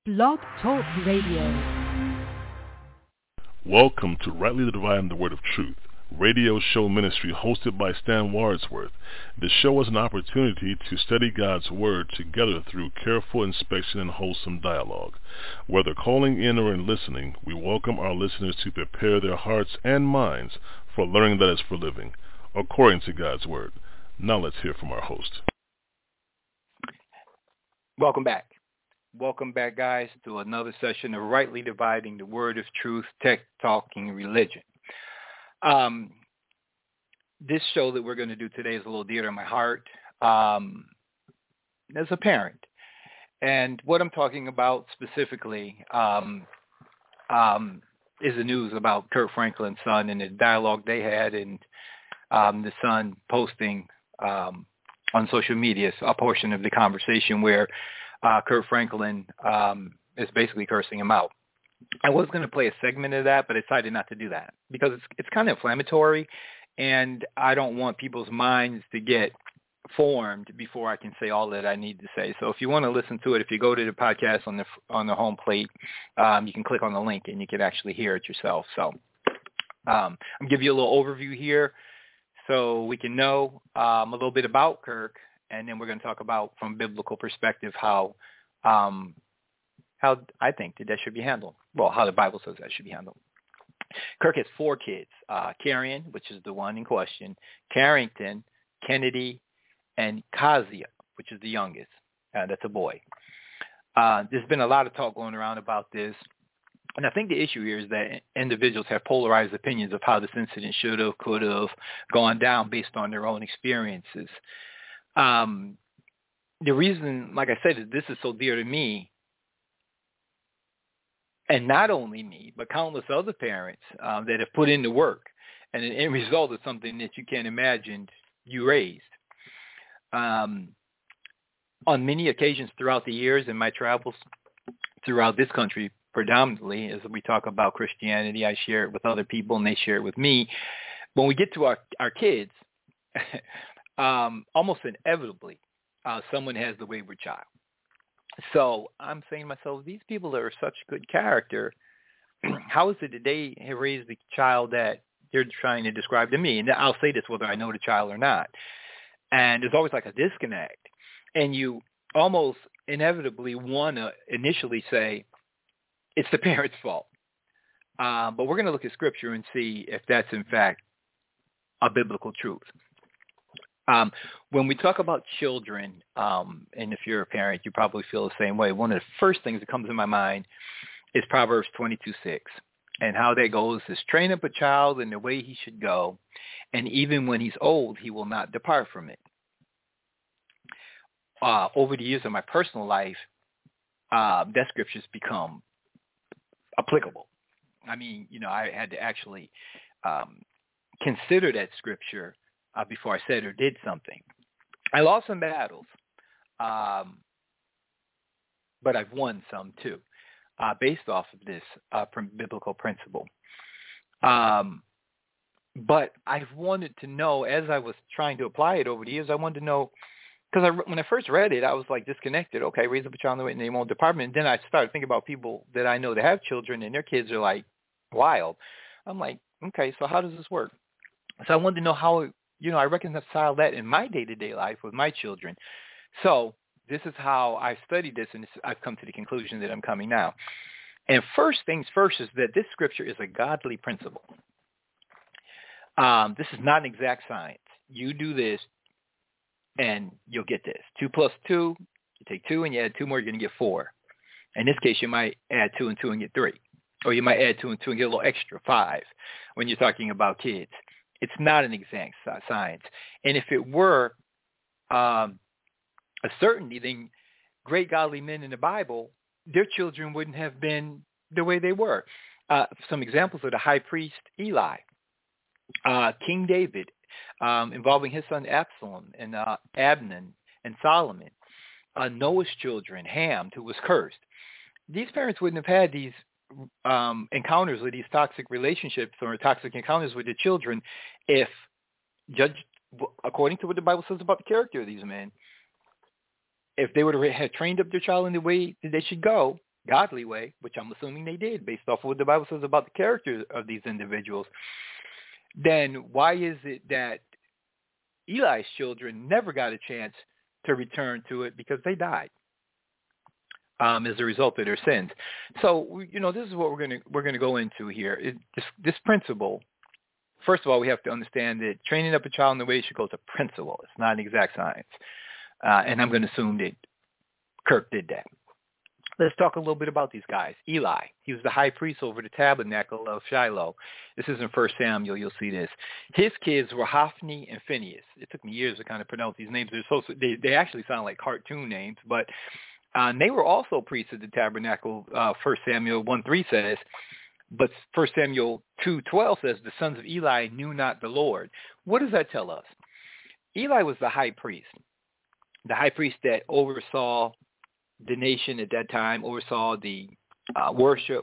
Blog Talk Radio. Welcome to Rightly Dividing the Word of Truth, radio show ministry hosted by Stan Wadsworth. The show is an opportunity to study God's Word together through careful inspection and wholesome dialogue. Whether calling in or in listening, we welcome our listeners to prepare their hearts and minds for learning that is for living, according to God's Word. Now let's hear from our host. Welcome back. Welcome back, guys, to another session of Rightly Dividing the Word of Truth, Tech Talking Religion. This show that we're going to do today is a little dear to my heart as a parent. And what I'm talking about specifically is the news about Kirk Franklin's son and the dialogue they had, and the son posting on social media a portion of the conversation where Kirk Franklin is basically cursing him out. I was going to play a segment of that, but I decided not to do that because it's kind of inflammatory, and I don't want people's minds to get formed before I can say all that I need to say. So if you want to listen to it, if you go to the podcast on the home plate, you can click on the link and you can actually hear it yourself. So I'm giving you a little overview here so we can know a little bit about Kirk. And then we're going to talk about, from a biblical perspective, how I think that should be handled. Well, how the Bible says that should be handled. Kirk has 4 kids, Carrion, which is the one in question, Carrington, Kennedy, and Kazia, which is the youngest. That's a boy. There's been a lot of talk going around about this. And I think the issue here is that individuals have polarized opinions of how this incident should have, could have gone down based on their own experiences. The reason, like I said, is this is so dear to me, and not only me, but countless other parents that have put in the work, and the end result is something that you can't imagine you raised. On many occasions throughout the years in my travels throughout this country, predominantly, as we talk about Christianity, I share it with other people and they share it with me. When we get to our kids, almost inevitably, someone has the wayward child. So I'm saying to myself, these people that are such good character, how is it that they have raised the child that they're trying to describe to me? And I'll say this whether I know the child or not. And there's always like a disconnect. And you almost inevitably want to initially say, it's the parent's fault. But we're going to look at Scripture and see if that's, in fact, a biblical truth. When we talk about children, and if you're a parent, you probably feel the same way. One of the first things that comes to my mind is Proverbs 22:6, and how that goes is train up a child in the way he should go, and even when he's old, he will not depart from it. Over the years of my personal life, that scripture's become applicable. I mean, I had to actually consider that scripture before I said or did something. I lost some battles, but I've won some too, based off of this biblical principle. But I've wanted to know, as I was trying to apply it over the years, I wanted to know, because when I first read it, I was like disconnected. Okay, raise up a child in the way and they won't depart. And then I started thinking about people that I know that have children and their kids are like wild. I'm like, okay, so how does this work? So I wanted to know how I reconcile that in my day-to-day life with my children. So this is how I studied this, and I've come to the conclusion that I'm coming now. And first things first is that this scripture is a godly principle. This is not an exact science. You do this, and you'll get this. 2 plus 2, you take 2, and you add 2 more, you're going to get 4. In this case, you might add 2 and 2 and get 3. Or you might add 2 and 2 and get a little extra, 5, when you're talking about kids. It's not an exact science. And if it were a certainty, then great godly men in the Bible, their children wouldn't have been the way they were. Some examples are the high priest Eli, King David, involving his son Absalom and Abnon and Solomon, Noah's children, Ham, who was cursed. These parents wouldn't have had these encounters with these toxic relationships or toxic encounters with their children if, judged according to what the Bible says about the character of these men, if they would have had trained up their child in the way that they should go, godly way, which I'm assuming they did based off of what the Bible says about the character of these individuals, then why is it that Eli's children never got a chance to return to it because they died as a result of their sins? So, this is what we're gonna go into here. This principle. First of all, we have to understand that training up a child in the way he should go is a principle. It's not an exact science, and I'm going to assume that Kirk did that. Let's talk a little bit about these guys. Eli, he was the high priest over the tabernacle of Shiloh. This is in 1 Samuel. You'll see this. His kids were Hophni and Phinehas. It took me years to kind of pronounce these names. They actually sound like cartoon names, but they were also priests at the tabernacle. 1 Samuel 1:3 says, but 1 Samuel 2:12 says, the sons of Eli knew not the Lord. What does that tell us? Eli was the high priest that oversaw the nation at that time, oversaw the worship,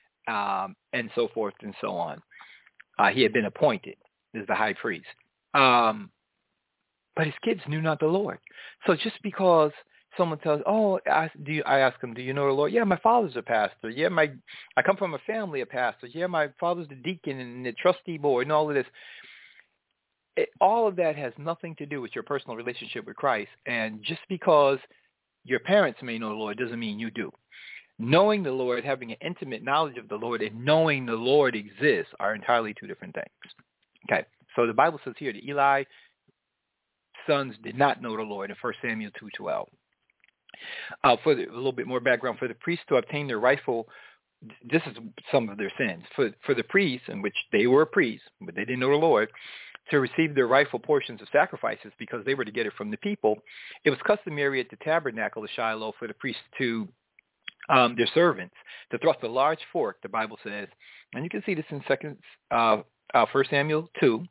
and so forth and so on. He had been appointed as the high priest. But his kids knew not the Lord. So just because someone tells, I ask them, do you know the Lord? Yeah, my father's a pastor. Yeah, I come from a family of pastors. Yeah, my father's the deacon and the trustee board and all of this. All of that has nothing to do with your personal relationship with Christ. And just because your parents may know the Lord doesn't mean you do. Knowing the Lord, having an intimate knowledge of the Lord, and knowing the Lord exists are entirely two different things. Okay, so the Bible says here that Eli's sons did not know the Lord in 1 Samuel 2:12. For a little bit more background, for the priests to obtain their rightful, this is some of their sins. For the priests, in which they were priests, but they didn't know the Lord, to receive their rightful portions of sacrifices because they were to get it from the people, it was customary at the tabernacle of Shiloh for the priests to, their servants, to thrust a large fork, the Bible says, and you can see this in 1 Samuel 2,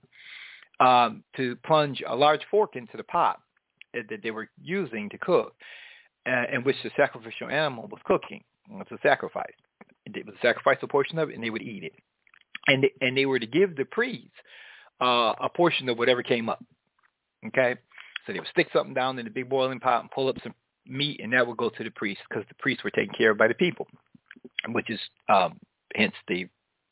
to plunge a large fork into the pot that they were using to cook, in which the sacrificial animal was cooking. It was a sacrifice. It was a sacrificial portion of it, and they would eat it. And they were to give the priests a portion of whatever came up. Okay? So they would stick something down in the big boiling pot and pull up some meat, and that would go to the priests because the priests were taken care of by the people, which is hence the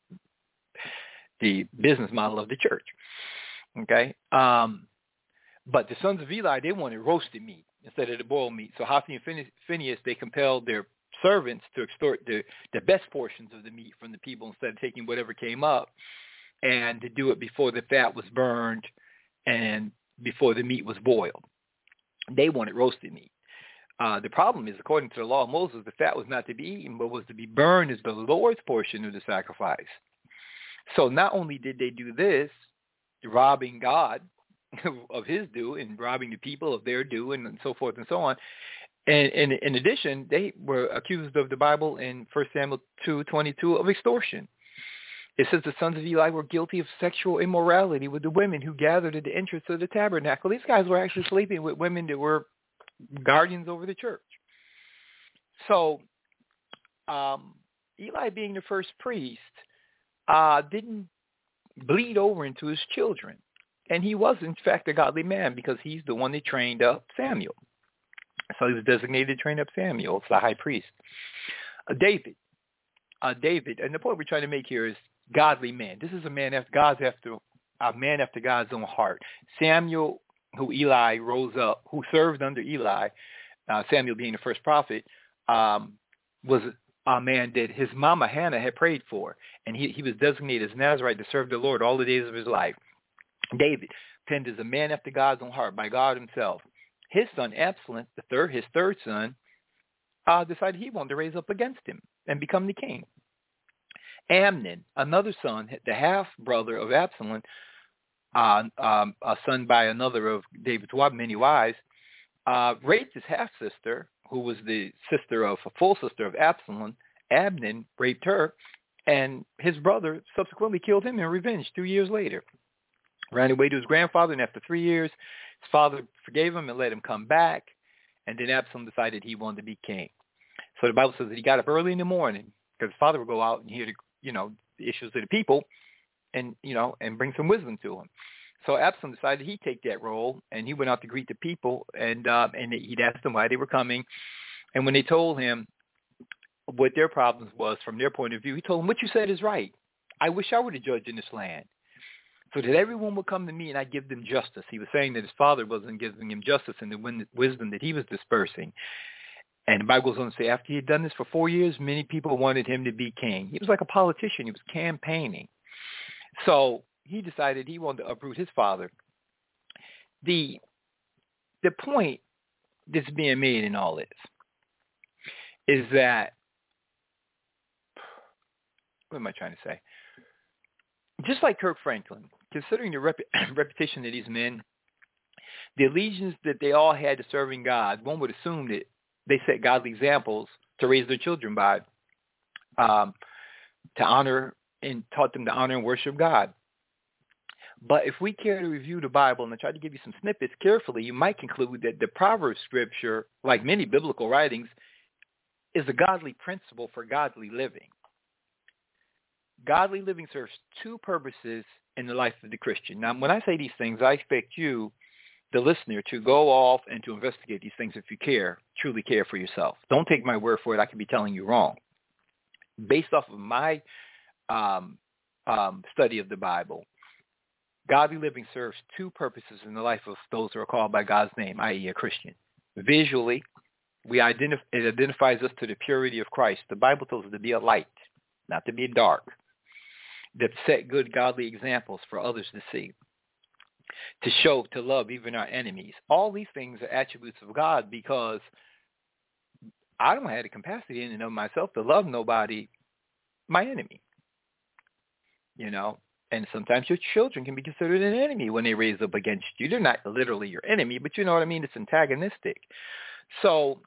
business model of the church. Okay? But the sons of Eli, they wanted roasted meat instead of the boiled meat. So Hophni and Phinehas, they compelled their servants to extort the best portions of the meat from the people instead of taking whatever came up, and to do it before the fat was burned and before the meat was boiled. They wanted roasted meat. The problem is, according to the law of Moses, the fat was not to be eaten, but was to be burned as the Lord's portion of the sacrifice. So not only did they do this, robbing God of his due and robbing the people of their due and so forth and so on, and in addition, they were accused of the Bible in 1 Samuel 2:22 of extortion. It says the sons of Eli were guilty of sexual immorality with the women who gathered at the entrance of the tabernacle. These guys were actually sleeping with women that were guardians over the church. So Eli, being the first priest, didn't bleed over into his children. And he was, in fact, a godly man because he's the one that trained up Samuel. So he was designated to train up Samuel. It's the high priest. David, and the point we're trying to make here is godly man. This is a man after God's own heart. Samuel, who Eli rose up, who served under Eli, Samuel being the first prophet, was a man that his mama Hannah had prayed for, and he was designated as Nazarite to serve the Lord all the days of his life. David, penned as a man after God's own heart by God himself. His son Absalom, his third son, decided he wanted to raise up against him and become the king. Amnon, another son, the half-brother of Absalom, a son by another of David's many wives, raped his half-sister, who was the full sister of Absalom. Amnon raped her, and his brother subsequently killed him in revenge 2 years later. Ran away to his grandfather, and after 3 years, his father forgave him and let him come back, and then Absalom decided he wanted to be king. So the Bible says that he got up early in the morning because his father would go out and hear the issues of the people, and bring some wisdom to him. So Absalom decided he'd take that role, and he went out to greet the people, and he'd ask them why they were coming. And when they told him, what their problems was from their point of view. He told them, what you said is right. I wish I were the judge in this land, so that everyone would come to me and I give them justice. He was saying that his father wasn't giving him justice in the wisdom that he was dispersing. And the Bible goes on to say, after he had done this for 4 years, many people wanted him to be king. He was like a politician. He was campaigning. So he decided he wanted to uproot his father. The point that's being made in all this is that, what am I trying to say? Just like Kirk Franklin, considering the reputation of these men, the allegiance that they all had to serving God, one would assume that they set godly examples to raise their children by, to honor and taught them to honor and worship God. But if we care to review the Bible, and I try to give you some snippets carefully, you might conclude that the Proverbs scripture, like many biblical writings, is a godly principle for godly living. Godly living serves two purposes in the life of the Christian. Now, when I say these things, I expect you, the listener, to go off and to investigate these things if you care, truly care for yourself. Don't take my word for it. I could be telling you wrong. Based off of my study of the Bible, godly living serves two purposes in the life of those who are called by God's name, i.e. a Christian. Visually, it identifies us to the purity of Christ. The Bible tells us to be a light, not to be dark, that set good godly examples for others to see, to show, to love even our enemies. All these things are attributes of God, because I don't have the capacity in and of myself to love nobody, my enemy. You know, and sometimes your children can be considered an enemy when they raise up against you. They're not literally your enemy, but you know what I mean? It's antagonistic. So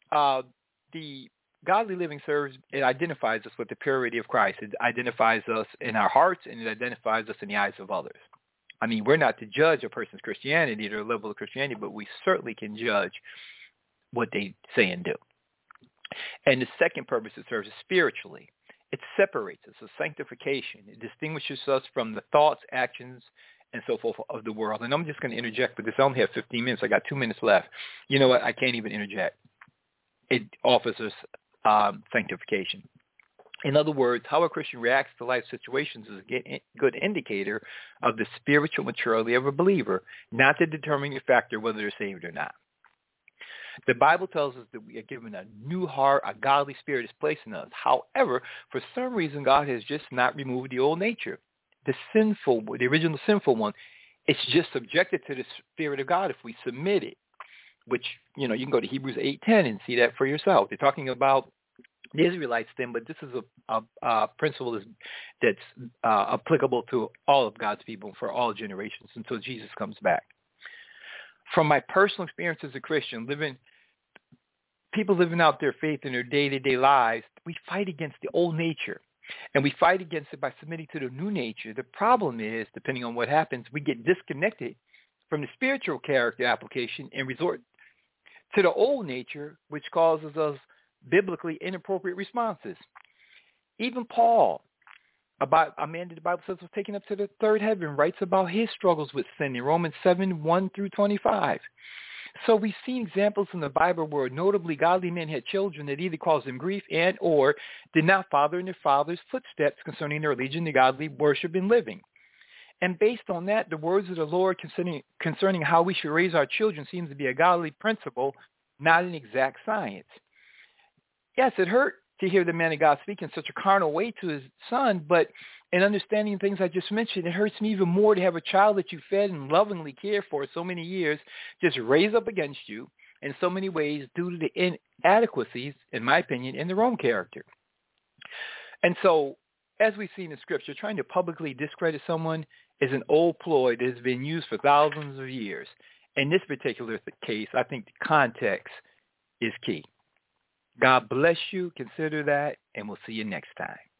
the godly living serves, it identifies us with the purity of Christ. It identifies us in our hearts, and it identifies us in the eyes of others. I mean, we're not to judge a person's Christianity or level of Christianity, but we certainly can judge what they say and do. And the second purpose it serves is spiritually. It separates us, a sanctification. It distinguishes us from the thoughts, actions, and so forth of the world. And I'm just going to interject because I only have 15 minutes. I got 2 minutes left. You know what? I can't even interject. It offers us sanctification. In other words, how a Christian reacts to life situations is a good indicator of the spiritual maturity of a believer, not the determining factor whether they're saved or not. The Bible tells us that we are given a new heart, a godly spirit is placed in us. However, for some reason, God has just not removed the old nature. The original sinful one, it's just subjected to the Spirit of God if we submit it, which, you know, you can go to Hebrews 8:10 and see that for yourself. They're talking about the Israelites then, but this is a principle that's applicable to all of God's people for all generations until Jesus comes back. From my personal experience as a Christian, people living out their faith in their day-to-day lives, we fight against the old nature, and we fight against it by submitting to the new nature. The problem is, depending on what happens, we get disconnected from the spiritual character application and resort to the old nature, which causes us biblically inappropriate responses. Even Paul, about a man that the Bible says was taken up to the third heaven, writes about his struggles with sin in Romans 7:1-25. So we've seen examples in the Bible where notably godly men had children that either caused them grief and or did not follow in their father's footsteps concerning their allegiance to godly worship and living. And based on that, the words of the Lord concerning how we should raise our children seems to be a godly principle, not an exact science. Yes, it hurt to hear the man of God speak in such a carnal way to his son, but in understanding things I just mentioned, it hurts me even more to have a child that you fed and lovingly cared for so many years just raise up against you in so many ways due to the inadequacies, in my opinion, in their own character. And so, as we've seen in Scripture, trying to publicly discredit someone is an old ploy that has been used for thousands of years. In this particular case, I think the context is key. God bless you. Consider that, and we'll see you next time.